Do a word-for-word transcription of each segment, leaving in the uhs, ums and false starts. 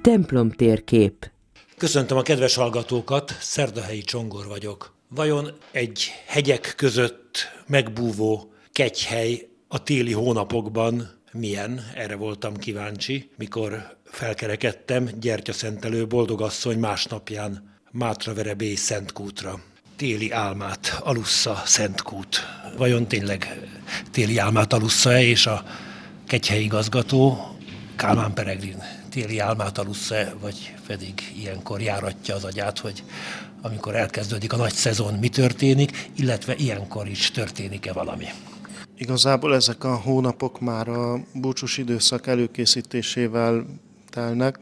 Templomtérkép. Köszöntöm a kedves hallgatókat, Szerdahelyi Csongor vagyok. Vajon egy hegyek között megbúvó kegyhely a téli hónapokban milyen? Erre voltam kíváncsi, mikor felkerekedtem gyertyaszentelő boldogasszony másnapján Mátraverebély Szentkútra. Téli álmát alussza Szentkút. Vajon tényleg téli álmát alussza-e, és a kegyhely igazgató, Kálmán Peregrin téli álmát alussza-e, vagy pedig ilyenkor járatja az agyát, hogy amikor elkezdődik a nagy szezon, mi történik, illetve ilyenkor is történik-e valami? Igazából ezek a hónapok már a búcsús időszak előkészítésével telnek,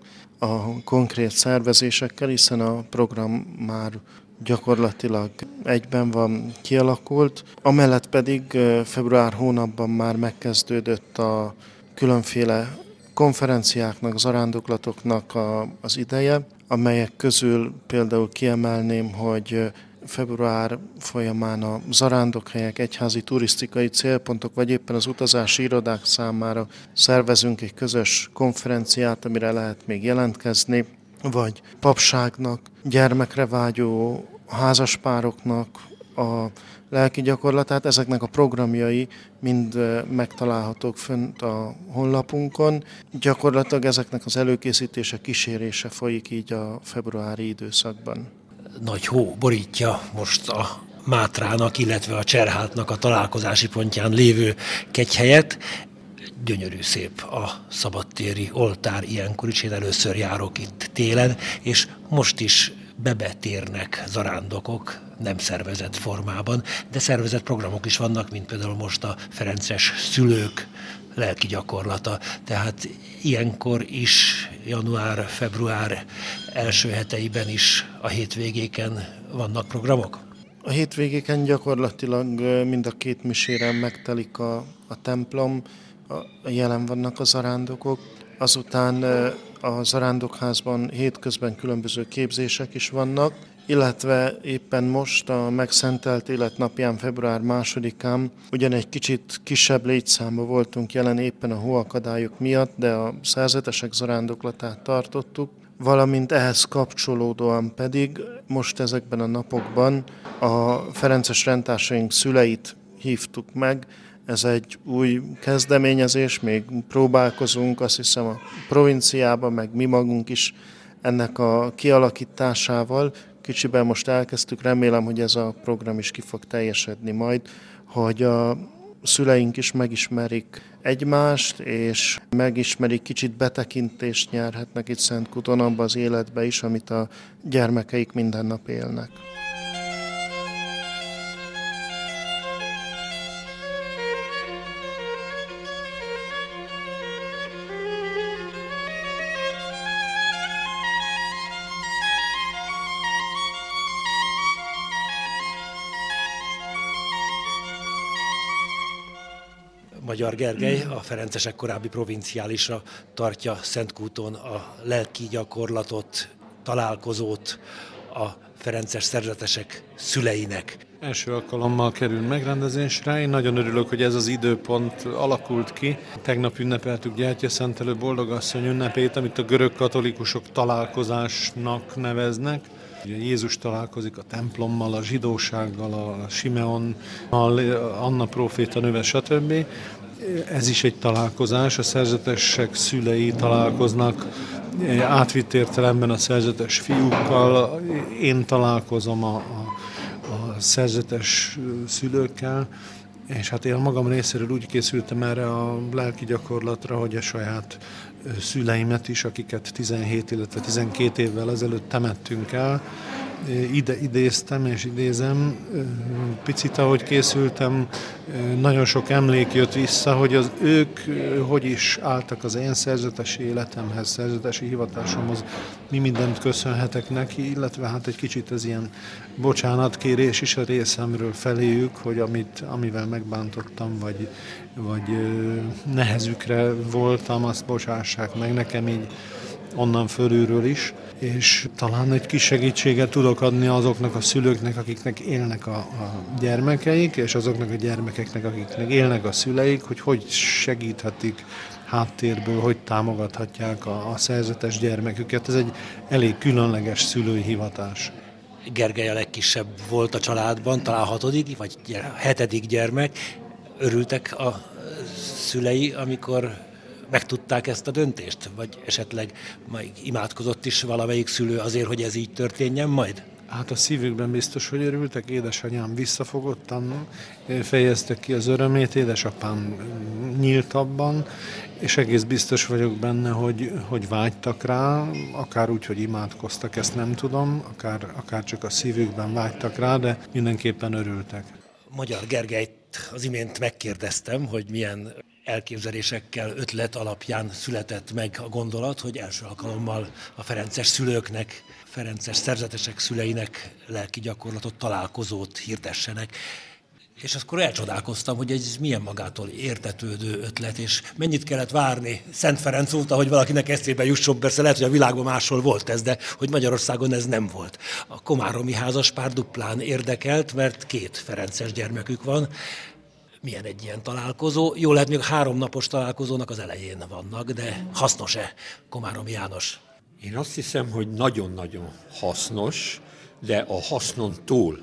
a konkrét szervezésekkel, hiszen a program már gyakorlatilag egyben van kialakult. Amellett pedig február hónapban már megkezdődött a különféle konferenciáknak, zarándoklatoknak a, az ideje, amelyek közül például kiemelném, hogy február folyamán a zarándokhelyek, egyházi turisztikai célpontok, vagy éppen az utazási irodák számára szervezünk egy közös konferenciát, amire lehet még jelentkezni, vagy papságnak, gyermekre vágyó házaspároknak a lelki gyakorlatát. Ezeknek a programjai mind megtalálhatók fönt a honlapunkon. Gyakorlatilag ezeknek az előkészítése, kísérése folyik így a februári időszakban. Nagy hó borítja most a Mátrának, illetve a Cserhátnak a találkozási pontján lévő kegyhelyet. Gyönyörű szép a szabadtéri oltár ilyenkor is, én először járok itt télen, és most is bebetérnek zarándokok, nem szervezett formában, de szervezett programok is vannak, mint például most a ferences szülők lelki gyakorlata. Tehát ilyenkor is január-február első heteiben is a hétvégéken vannak programok? A hétvégéken gyakorlatilag mind a két misére megtelik a, a templom, a, jelen vannak a zarándokok. Azután a zarándokházban hétközben különböző képzések is vannak, illetve éppen most a megszentelt életnapján, február másodikán ugyan egy kicsit kisebb létszámba voltunk jelen éppen a hóakadályok miatt, de a szerzetesek zarándoklatát tartottuk, valamint ehhez kapcsolódóan pedig most ezekben a napokban a ferences rendtársaink szüleit hívtuk meg. Ez egy új kezdeményezés, még próbálkozunk, azt hiszem a provinciában, meg mi magunk is ennek a kialakításával. Kicsiben most elkezdtük, remélem, hogy ez a program is ki fog teljesedni majd, hogy a szüleink is megismerik egymást, és megismerik, kicsit betekintést nyerhetnek itt Szentkúton abba az életbe is, amit a gyermekeik minden nap élnek. Magyar Gergely, a ferencesek korábbi provinciálisra tartja Szentkúton a lelki gyakorlatot, találkozót a ferences szerzetesek szüleinek. Első alkalommal kerül megrendezésre. Én nagyon örülök, hogy ez az időpont alakult ki. Tegnap ünnepeltük Gyertyaszentelő Boldogasszony ünnepét, amit a görög katolikusok találkozásnak neveznek. Ugye Jézus találkozik a templommal, a zsidósággal, a Simeonnal, Anna próféta nővel, stb. Ez is egy találkozás, a szerzetesek szülei találkoznak átvitt értelemben a szerzetes fiúkkal, én találkozom a, a, a szerzetes szülőkkel, és hát én magam részéről úgy készültem erre a lelki gyakorlatra, hogy a saját szüleimet is, akiket tizenhét, illetve tizenkét évvel ezelőtt temettünk el, ide idéztem és idézem. Picit, ahogy készültem, nagyon sok emlék jött vissza, hogy az ők hogy is álltak az én szerzetesi életemhez, szerzetesi hivatásomhoz, mi mindent köszönhetek neki, illetve hát egy kicsit ez ilyen bocsánatkérés is a részemről feléjük, hogy amit, amivel megbántottam, vagy, vagy nehezükre voltam, azt bocsássák meg nekem így onnan fölülről is, és talán egy kis segítséget tudok adni azoknak a szülőknek, akiknek élnek a, a gyermekeik, és azoknak a gyermekeknek, akiknek élnek a szüleik, hogy hogy segíthetik háttérből hogy támogathatják a, a szerzetes gyermeküket. Ez egy elég különleges szülői hivatás. Gergely a legkisebb volt a családban, talán hatodik vagy hetedik gyermek. Örültek a szülei, amikor megtudták ezt a döntést? Vagy esetleg majd imádkozott is valamelyik szülő azért, hogy ez így történjen majd? Hát a szívükben biztos, hogy örültek. Édesanyám visszafogottan fejezte ki az örömét, édesapám nyíltabban, és egész biztos vagyok benne, hogy, hogy vágytak rá, akár úgy, hogy imádkoztak, ezt nem tudom, akár, akár csak a szívükben vágytak rá, de mindenképpen örültek. Magyar Gergelyt az imént megkérdeztem, hogy milyen elképzelésekkel, ötlet alapján született meg a gondolat, hogy első alkalommal a ferences szülőknek, ferences szerzetesek szüleinek lelki gyakorlatot, találkozót hirdessenek. És akkor elcsodálkoztam, hogy ez milyen magától értetődő ötlet, és mennyit kellett várni Szent Ferenc óta, hogy valakinek eszébe jusson. Persze lehet, hogy a világban máshol volt ez, de hogy Magyarországon ez nem volt. A komáromi házaspár duplán érdekelt, mert két ferences gyermekük van. Milyen egy ilyen találkozó? Jó lehet, még a három napos találkozónak az elején vannak, de hasznos-e, Komáromi János? Én azt hiszem, hogy nagyon-nagyon hasznos, de a hasznon túl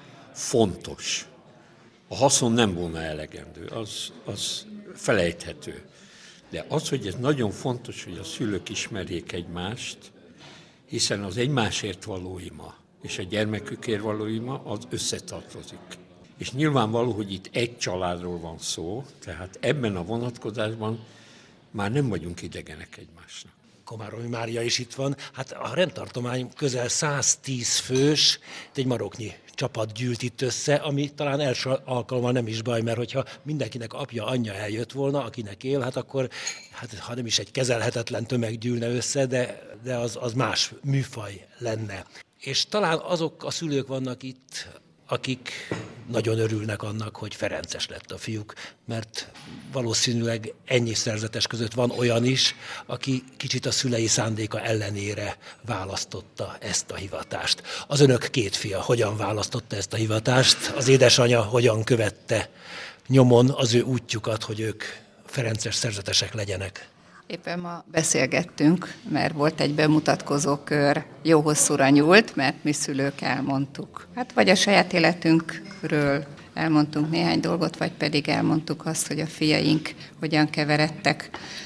fontos. A haszon nem volna elegendő, az, az felejthető. De az, hogy ez nagyon fontos, hogy a szülők ismerjék egymást, hiszen az egymásért való ima és a gyermekükért való ima, az összetartozik. És nyilvánvaló, hogy itt egy családról van szó, tehát ebben a vonatkozásban már nem vagyunk idegenek egymásnak. Komáromi Mária is itt van. Hát a rendtartomány közel száztíz fős, egy maroknyi csapat gyűlt itt össze, ami talán első alkalommal nem is baj, mert hogyha mindenkinek apja, anyja eljött volna, akinek él, hát akkor, hát ha nem is egy kezelhetetlen tömeg gyűlne össze, de, de az, az más műfaj lenne. És talán azok a szülők vannak itt, akik nagyon örülnek annak, hogy ferences lett a fiúk, mert valószínűleg ennyi szerzetes között van olyan is, aki kicsit a szülei szándéka ellenére választotta ezt a hivatást. Az önök két fia hogyan választotta ezt a hivatást? Az édesanyja hogyan követte nyomon az ő útjukat, hogy ők ferences szerzetesek legyenek? Éppen ma beszélgettünk, mert volt egy bemutatkozó kör, jó hosszúra nyúlt, mert mi szülők elmondtuk. Hát vagy a saját életünkről elmondtunk néhány dolgot, vagy pedig elmondtuk azt, hogy a fiaink hogyan keveredtek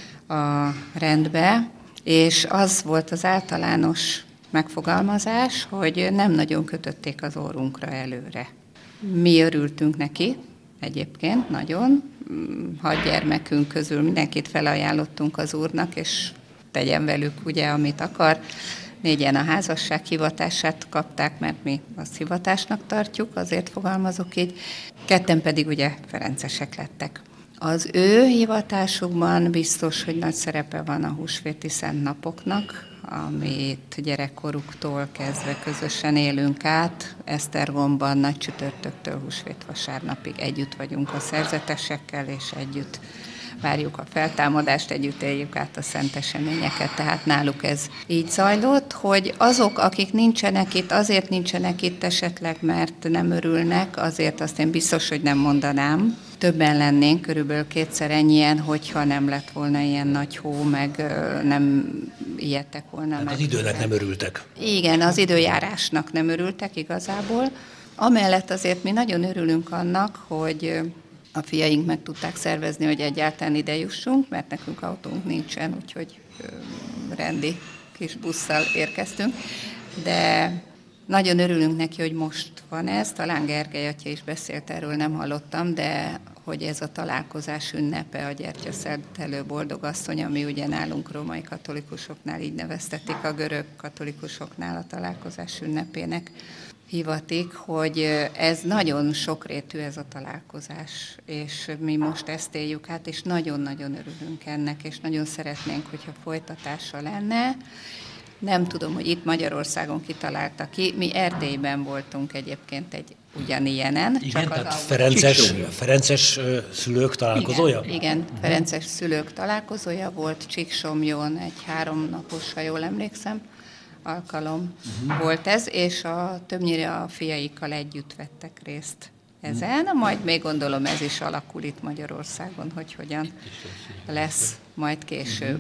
a rendbe, és az volt az általános megfogalmazás, hogy nem nagyon kötötték az orrunkra előre. Mi örültünk neki, egyébként nagyon, hat gyermekünk közül mindenkit felajánlottunk az Úrnak, és tegyen velük ugye, amit akar. Négyen a házasság hivatását kapták, mert mi azt hivatásnak tartjuk, azért fogalmazok így. Ketten pedig ugye ferencesek lettek. Az ő hivatásukban biztos, hogy nagy szerepe van a húsvéti szent napoknak, amit gyerekkoruktól kezdve közösen élünk át. Esztergomban nagy csütörtöktől húsvét vasárnapig együtt vagyunk a szerzetesekkel, és együtt várjuk a feltámadást, együtt éljük át a szent eseményeket, tehát náluk ez így zajlott, hogy azok, akik nincsenek itt, azért nincsenek itt esetleg, mert nem örülnek, azért azt én biztos, hogy nem mondanám. Többen lennénk, körülbelül kétszer ennyien, hogyha nem lett volna ilyen nagy hó, meg nem ijedtek volna. Hát az időnek nem örültek. Igen, az időjárásnak nem örültek igazából. Amellett azért mi nagyon örülünk annak, hogy a fiaink meg tudták szervezni, hogy egyáltalán ide jussunk, mert nekünk autónk nincsen, úgyhogy rendi kis busszal érkeztünk. De nagyon örülünk neki, hogy most van ez, talán Gergely atya is beszélt erről, nem hallottam, de hogy ez a találkozás ünnepe, a gyertyaszentelő boldogasszony, ami ugye nálunk római katolikusoknál így neveztetik, a görög katolikusoknál a találkozás ünnepének hivatik, hogy ez nagyon sokrétű ez a találkozás, és mi most ezt éljük át, és nagyon-nagyon örülünk ennek, és nagyon szeretnénk, hogyha folytatása lenne. Nem tudom, hogy itt Magyarországon kitalálta ki, mi Erdélyben voltunk egyébként egy ugyanilyenen. Igen, csak tehát az ferences, ferences szülők találkozója? Igen, igen, ferences szülők találkozója volt, Csíksomlyón egy háromnapos, ha jól emlékszem, alkalom uh-huh. volt ez, és a, többnyire a fiaikkal együtt vettek részt ezen, majd még gondolom ez is alakul itt Magyarországon, hogy hogyan lesz majd később.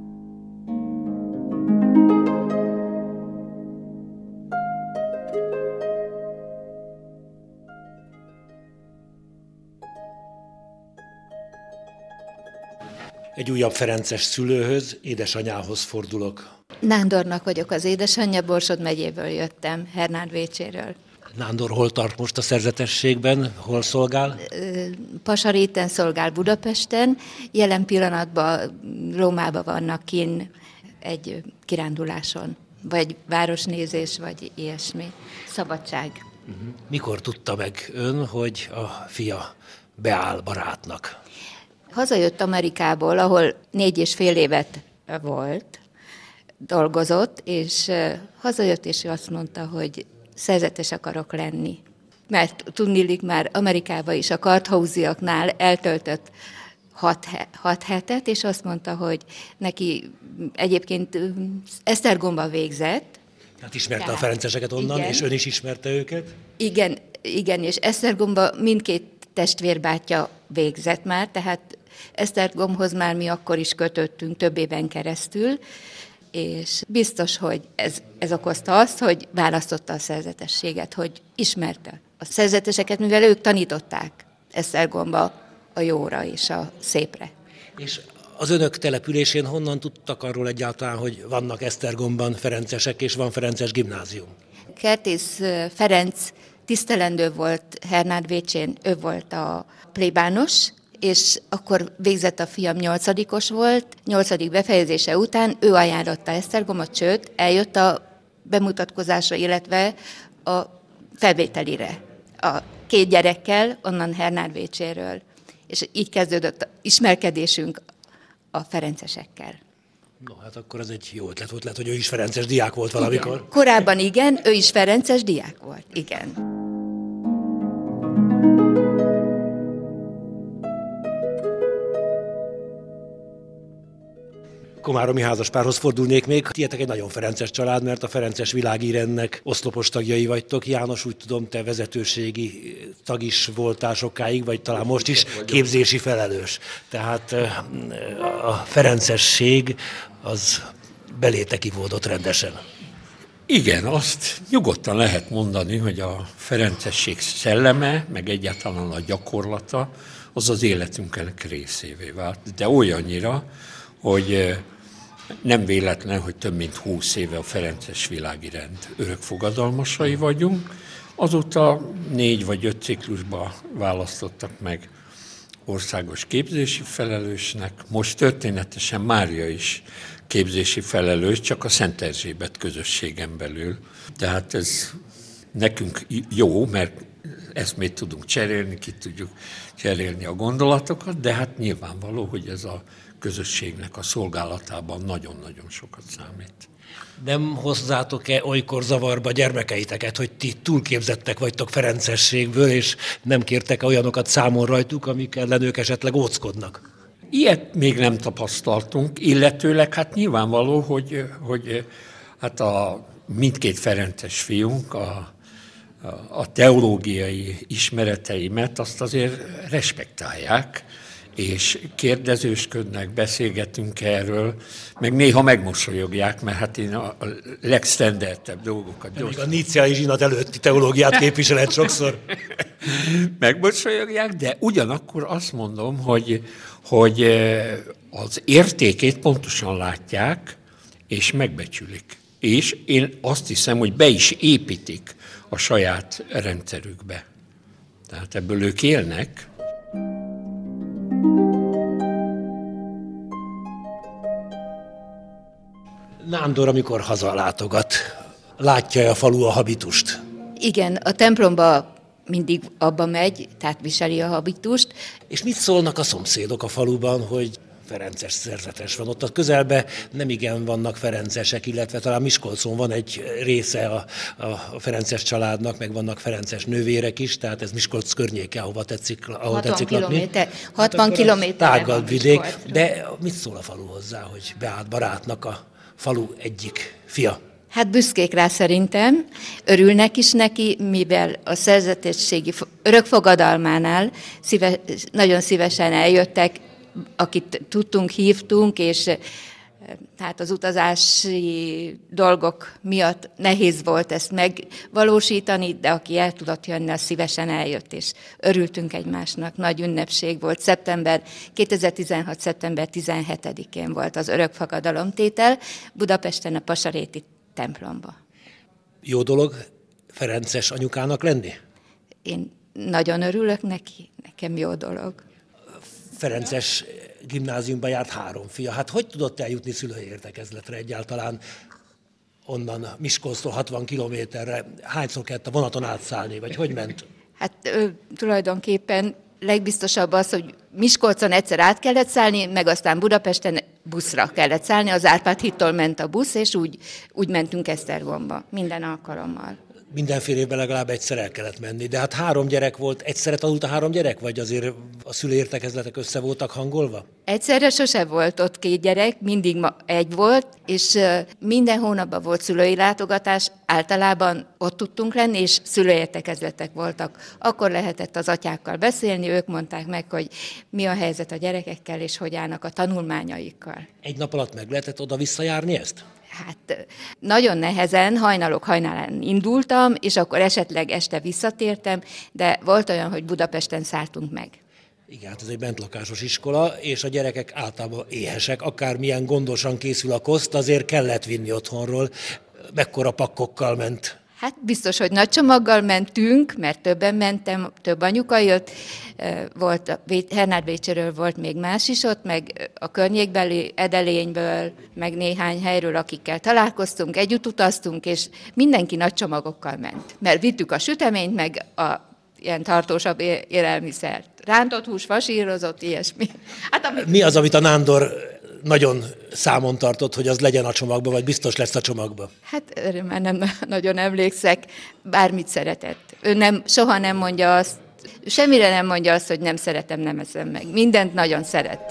Egy újabb ferences szülőhöz, édesanyához fordulok. Nándornak vagyok az édesanyja, Borsod megyéből jöttem, Hernádvécséről. Nándor hol tart most a szerzetességben, hol szolgál? Pasaréten szolgál Budapesten, jelen pillanatban Rómában vannak kinn egy kiránduláson, vagy városnézés, vagy ilyesmi. Szabadság. Mikor tudta meg ön, hogy a fia beáll barátnak? Hazajött Amerikából, ahol négy és fél évet volt, dolgozott, és hazajött, és ő azt mondta, hogy szerzetes akarok lenni. Mert tudniillik már Amerikában is a karthauziaknál eltöltött hat, hat hetet, és azt mondta, hogy neki egyébként Esztergomba végzett. Hát ismerte Tehát, a ferenceseket onnan, igen. És ön is ismerte őket? Igen, igen, és Esztergomba mindkét testvérbátyja végzett már, tehát Esztergomhoz már mi akkor is kötöttünk több éven keresztül, és biztos, hogy ez, ez okozta azt, hogy választotta a szerzetességet, hogy ismerte a szerzeteseket, mivel ők tanították Esztergomba a jóra és a szépre. És az önök településén honnan tudtak arról egyáltalán, hogy vannak Esztergomban ferencesek, és van ferences gimnázium? Kertész Ferenc tisztelendő volt Hernádvécsén, ő volt a plébános, és akkor végzett a fiam, nyolcadikos volt, nyolcadik befejezése után ő ajánlotta Esztergomot, sőt, eljött a bemutatkozásra, illetve a felvételire. A két gyerekkel, onnan Hernádvécséről. És így kezdődött a ismerkedésünk a ferencesekkel. No, hát akkor ez egy jó ötlet volt, lehet, hogy ő is ferences diák volt valamikor. Igen. Korábban igen, ő is ferences diák volt, igen. Komáromi házaspárhoz fordulnék még. Tietek egy nagyon ferences család, mert a ferences világírendnek oszlopos tagjai vagytok. János, úgy tudom, te vezetőségi tag is voltál sokáig, vagy talán most is képzési felelős. Tehát a ferencesség az belétek ivódott rendesen. Igen, azt nyugodtan lehet mondani, hogy a ferencesség szelleme, meg egyáltalán a gyakorlata, az az életünknek részévé vált. De olyannyira, hogy nem véletlen, hogy több mint húsz éve a ferences világirend örökfogadalmasai vagyunk. Azóta négy vagy öt ciklusba választottak meg országos képzési felelősnek. Most történetesen Mária is képzési felelős, csak a Szent Erzsébet közösségen belül. Tehát ez nekünk jó, mert eszmét tudunk cserélni, ki tudjuk cserélni a gondolatokat, de hát nyilvánvaló, hogy ez a közösségnek a szolgálatában nagyon-nagyon sokat számít. Nem hozzátok-e olykor zavarba gyermekeiteket, hogy ti túlképzettek vagytok ferencességből, és nem kértek olyanokat számon rajtuk, amik ellen ők esetleg óckodnak? Ilyet még nem tapasztaltunk, illetőleg hát nyilvánvaló, hogy, hogy hát a mindkét ferences fiunk a, a teológiai ismereteimet azt azért respektálják, és kérdezősködnek, beszélgetünk erről, meg néha megmosolyogják, mert hát én a legsztenderdebb dolgokat gyorsan... Még a níciai zsinat előtti teológiát képviseled sokszor. Megmosolyogják, de ugyanakkor azt mondom, hogy, hogy az értékét pontosan látják, és megbecsülik. És én azt hiszem, hogy be is építik a saját rendszerükbe. Tehát ebből ők élnek. Nándor, amikor hazalátogat, látja a falu a habitust? Igen, a templomba mindig abba megy, tehát viseli a habitust. És mit szólnak a szomszédok a faluban, hogy ferences szerzetes van? Ott a közelben nem igen vannak ferencesek, illetve talán Miskolcon van egy része a, a ferences családnak, meg vannak ferences nővérek is, tehát ez Miskolc környéke, ahova tetszik, ahol tetszik lakni. hatvan kilométerre tágabb vidék, de mit szól a falu hozzá, hogy beállt barátnak a falu egyik fia? Hát büszkék rá szerintem, örülnek is neki, mivel a szerzetességi örökfogadalmánál szíve, nagyon szívesen eljöttek, akit tudtunk, hívtunk, és tehát az utazási dolgok miatt nehéz volt ezt megvalósítani, de aki el tudott jönni, az szívesen eljött, és örültünk egymásnak. Nagy ünnepség volt. Szeptember, kétezer-tizenhat. szeptember tizenhetedikén volt az örökfogadalomtétel Budapesten a Pasaréti templomba. Jó dolog ferences anyukának lenni? Én nagyon örülök neki, nekem jó dolog. Ferences gimnáziumba járt három fia. Hát hogy tudott eljutni szülői értekezletre egyáltalán onnan Miskolctól hatvan kilométerre? Hányszor kellett a vonaton átszállni, vagy hogy ment? Hát ö, tulajdonképpen legbiztosabb az, hogy Miskolcon egyszer át kellett szállni, meg aztán Budapesten buszra kellett szállni. Az Árpád hídtól ment a busz, és úgy, úgy mentünk Esztergomba minden alkalommal. Mindenféle évben legalább egyszer el kellett menni, de hát három gyerek volt. Egyszerre tanult a három gyerek, vagy azért a szülőértekezletek össze voltak hangolva? Egyszerre sose volt ott két gyerek, mindig ma egy volt, és minden hónapban volt szülői látogatás, általában ott tudtunk lenni, és szülőértekezletek voltak. Akkor lehetett az atyákkal beszélni, ők mondták meg, hogy mi a helyzet a gyerekekkel, és hogy állnak a tanulmányaikkal. Egy nap alatt meg lehetett oda-vissza járni ezt? Hát nagyon nehezen, hajnalok hajnalán indultam, és akkor esetleg este visszatértem, de volt olyan, hogy Budapesten szálltunk meg. Igen, hát ez egy bentlakásos iskola, és a gyerekek általában éhesek, akármilyen gondosan készül a koszt, azért kellett vinni otthonról. Mekkora pakkokkal ment? Hát biztos, hogy nagy csomaggal mentünk, mert többen mentem, több anyuka jött, volt a Hernád Bécséről volt még más is ott, meg a környékbeli Edelényből, meg néhány helyről, akikkel találkoztunk, együtt utaztunk, és mindenki nagy csomagokkal ment. Mert vittük a süteményt, meg a ilyen tartósabb élelmiszert. Rántott hús, fasírozott, ilyesmi. Hát, amit... Mi az, amit a Nándor nagyon számon tartott, hogy az legyen a csomagban, vagy biztos lesz a csomagban? Hát erre már nem nagyon emlékszek, bármit szeretett. Ő nem, soha nem mondja azt, semmire nem mondja azt, hogy nem szeretem, nem eszem meg. Mindent nagyon szeret.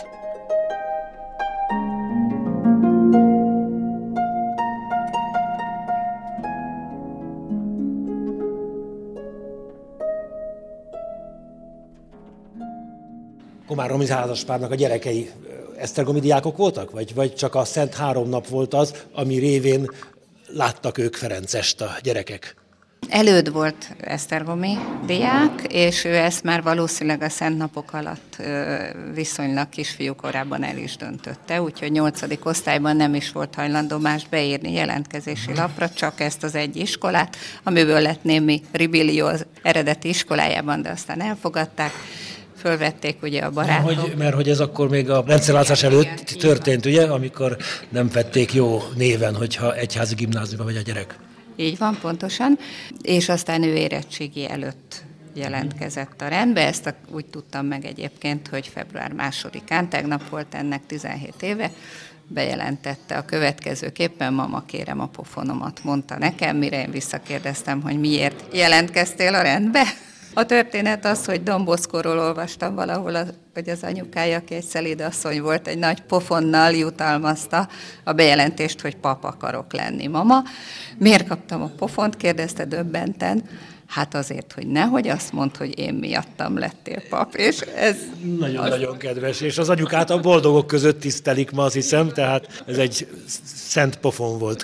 Komáromi házaspárnak a gyerekei esztergomi diákok voltak? Vagy, vagy csak a Szent Három Nap volt az, ami révén láttak ők Ferencest a gyerekek? Előd volt esztergomi diák, és ő ezt már valószínűleg a Szent Napok alatt viszonylag kisfiú korában el is döntötte, úgyhogy nyolcadik osztályban nem is volt hajlandó más beírni jelentkezési lapra, csak ezt az egy iskolát, amiből lett némi ribillió az eredeti iskolájában, de aztán elfogadták. Fölvették ugye a barátok. Mert hogy, mert hogy ez akkor még a rendszerváltás előtt történt, ugye, amikor nem vették jó néven, hogyha egyházi gimnáziumba megy a gyerek. Így van, pontosan. És aztán ő érettségi előtt jelentkezett a rendbe. Ezt a, úgy tudtam meg egyébként, hogy február másodikán, tegnap volt ennek tizenhét éve, bejelentette a következőképpen: mama, kérem a pofonomat, mondta nekem, mire én visszakérdeztem, hogy miért jelentkeztél a rendbe. A történet az, hogy Domboszkóról olvastam valahol, hogy az anyukája, aki egy szelíd asszony volt, egy nagy pofonnal jutalmazta a bejelentést, hogy pap akarok lenni, mama. Miért kaptam a pofont? Kérdezte döbbenten. Hát azért, hogy nehogy azt mondd, hogy én miattam lettél pap, és ez... Nagyon-nagyon az... kedves, és az anyukát a boldogok között tisztelik ma, azt hiszem, tehát ez egy szent pofon volt.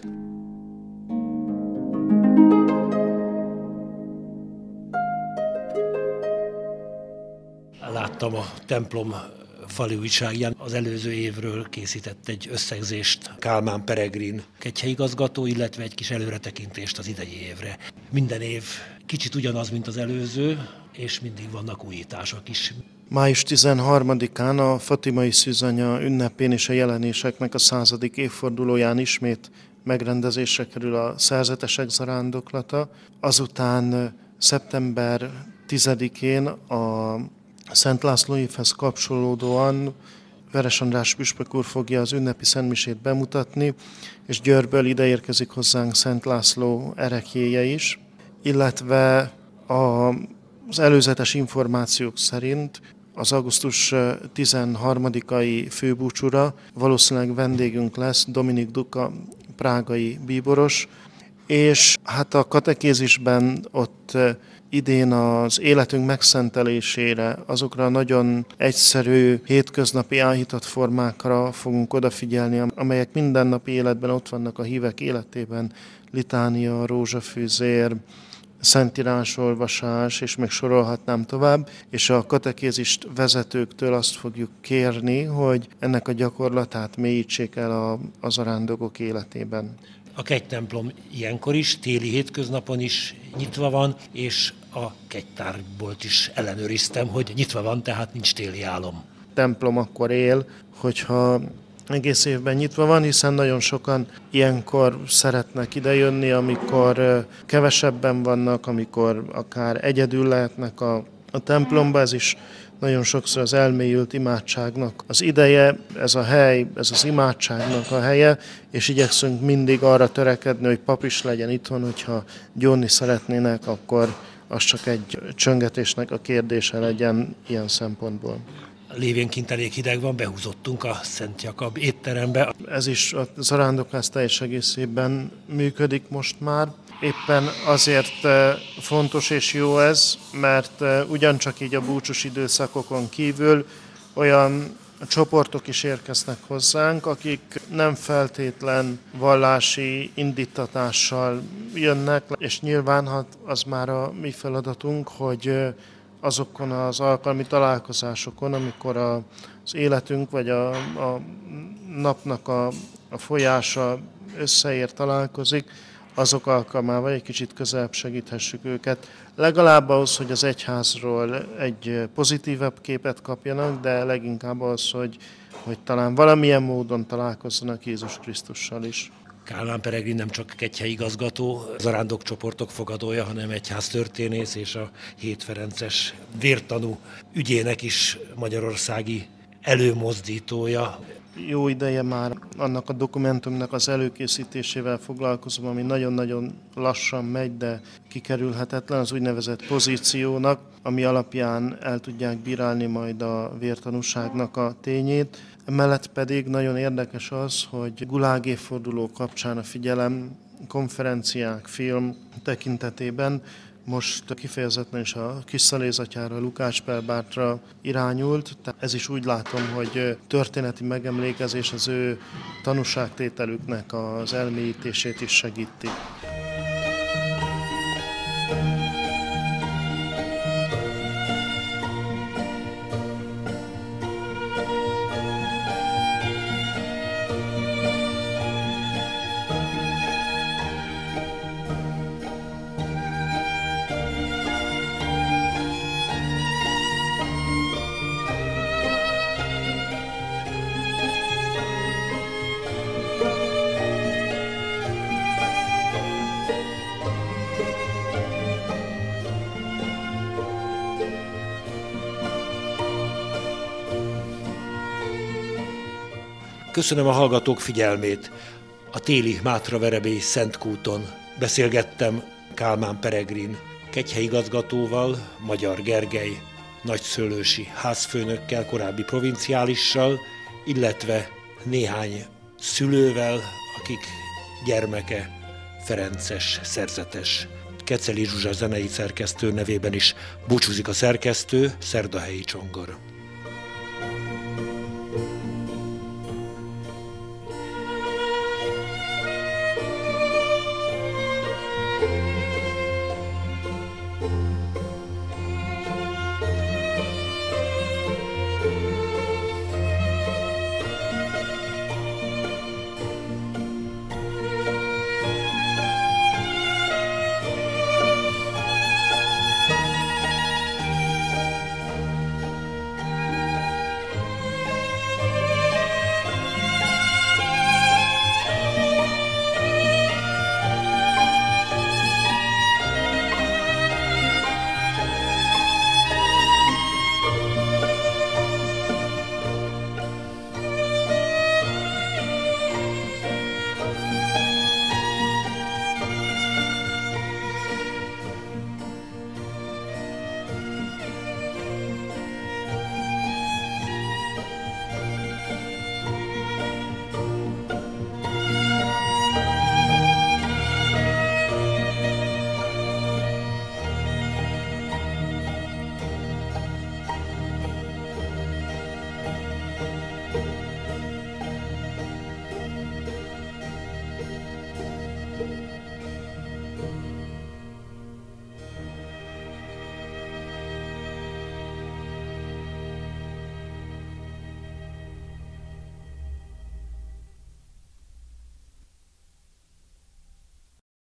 Láttam a templom fali újságján, az előző évről készített egy összegzést Kálmán Peregrin kegyhelyigazgató, illetve egy kis előretekintést az idei évre. Minden év kicsit ugyanaz, mint az előző, és mindig vannak újítások is. május tizenharmadikán a Fatimai Szűzanya ünnepén és a jelenéseknek a századik évfordulóján ismét megrendezésre kerül a szerzetesek zarándoklata. Azután szeptember tizedikén a Szent László évhez kapcsolódóan Veres András püspök úr fogja az ünnepi szentmisét bemutatni, és Győrből ide érkezik hozzánk Szent László ereklyéje is, illetve az előzetes információk szerint az augusztus tizenharmadikai főbúcsúra valószínűleg vendégünk lesz Dominik Duka prágai bíboros, és hát a katekézisben ott idén az életünk megszentelésére, azokra a nagyon egyszerű, hétköznapi áhított formákra fogunk odafigyelni, amelyek mindennapi életben ott vannak a hívek életében, litánia, rózsafűzér, szentírásolvasás, és még sorolhatnám tovább, és a katekézist vezetőktől azt fogjuk kérni, hogy ennek a gyakorlatát mélyítsék el a, a zarándokok életében. A kegytemplom ilyenkor is, téli hétköznapon is nyitva van, és a kegytárbolt is ellenőriztem, hogy nyitva van, tehát nincs téli álom. A templom akkor él, hogyha egész évben nyitva van, hiszen nagyon sokan ilyenkor szeretnek idejönni, amikor kevesebben vannak, amikor akár egyedül lehetnek a, a templomba, ez is nagyon sokszor az elmélyült imádságnak az ideje, ez a hely, ez az imádságnak a helye, és igyekszünk mindig arra törekedni, hogy pap is legyen itthon, hogyha gyónni szeretnének, akkor az csak egy csöngetésnek a kérdése legyen ilyen szempontból. Lévén kint elég hideg van, behúzottunk a Szent Jakab étterembe. Ez is a zarándokház teljes egészében működik most már. Éppen azért fontos és jó ez, mert ugyancsak így a búcsús időszakokon kívül olyan csoportok is érkeznek hozzánk, akik nem feltétlen vallási indítatással jönnek, és nyilván hát az már a mi feladatunk, hogy azokon az alkalmi találkozásokon, amikor az életünk vagy a, a napnak a, a folyása összeér, találkozik, azok alkalmával egy kicsit közelebb segíthessük őket. Legalább ahhoz, hogy az egyházról egy pozitívebb képet kapjanak, de leginkább az, hogy, hogy talán valamilyen módon találkozzanak Jézus Krisztussal is. Kálmán Peregrin nem csak kegyhelyi igazgató, zarándokcsoportok fogadója, hanem egyháztörténész és a Hét Ferences vértanú ügyének is magyarországi előmozdítója. Jó ideje már annak a dokumentumnak az előkészítésével foglalkozom, ami nagyon-nagyon lassan megy, de kikerülhetetlen, az úgynevezett pozíciónak, ami alapján el tudják bírálni majd a vértanúságnak a tényét. Emellett pedig nagyon érdekes az, hogy Gulág évforduló kapcsán a figyelem konferenciák, film tekintetében most kifejezetten is a Kisszalézatyára, Lukács Perbártra irányult. Tehát ez is úgy látom, hogy történeti megemlékezés az ő tanúságtételüknek az elmélyítését is segíti. Köszönöm a hallgatók figyelmét. A téli Mátraverebély Szentkúton beszélgettem Kálmán Peregrin kegyhelyigazgatóval, Magyar Gergely nagyszőlősi házfőnökkel, korábbi provinciálissal, illetve néhány szülővel, akik gyermeke ferences, szerzetes. Keceli Zsuzsa zenei szerkesztő nevében is búcsúzik a szerkesztő, Szerdahelyi Csongor.